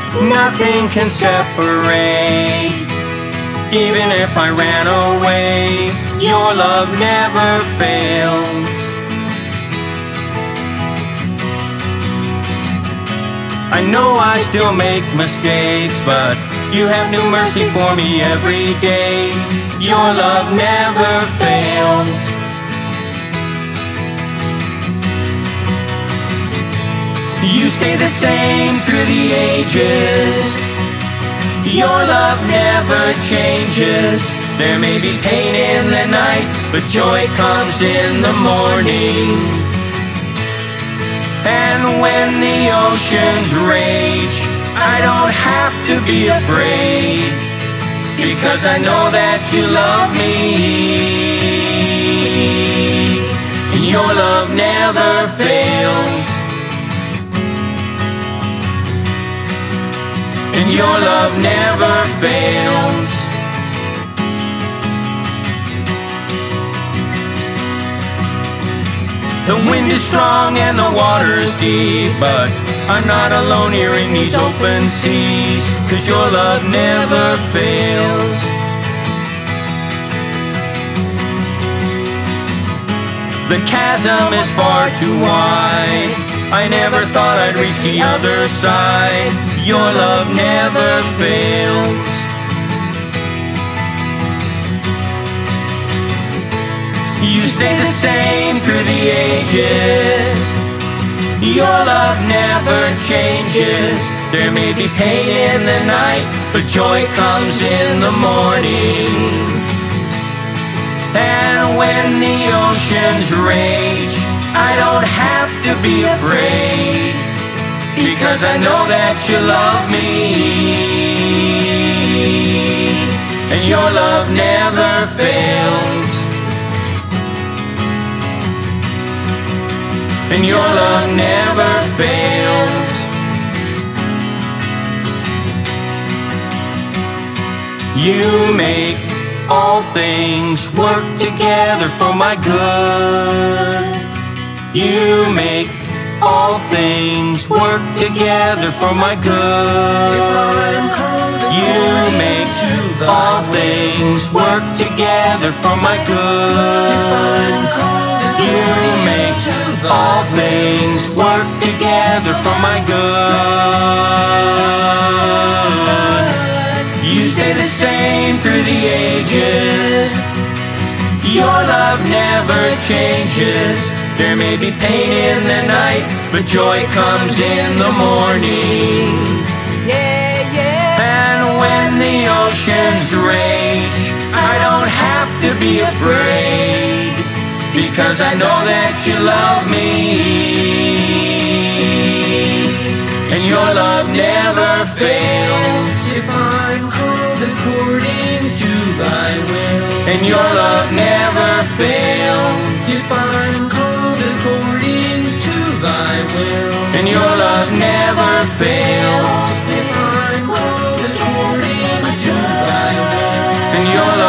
Nothing can separate. Even if I ran away, your love never fails. I know I still make mistakes, but you have new mercy for me every day. Your love never fails. You stay the same through the ages. Your love never changes. There may be pain in the night, but joy comes in the morning. And when the oceans rage, I don't have to be afraid, because I know that you love me. And your love never fails. And your love never fails. The wind is strong and the water is deep, but I'm not alone here in these open seas, 'cause your love never fails. The chasm is far too wide. I never thought I'd reach the other side. Your love never fails. You stay the same through the ages. Your love never changes. There may be pain in the night, but joy comes in the morning. And when the oceans rage, I don't have to be afraid, because I know that you love me. And your love never fails. And your love never fails. You make all things work together for my good. You make all things work together for my good. You make all things work together for my good. You make all things work together for my good. You stay the same through the ages. Your love never changes. There may be pain in the night, but joy comes in the morning. Yeah, yeah. And when the oceans rage, I don't have to be afraid, because I know that you love me. And your love never fails. If I'm called according to thy will. And your love never fails. If I'm called according to thy will. And your love never fails. If I'm called according to thy will. And your love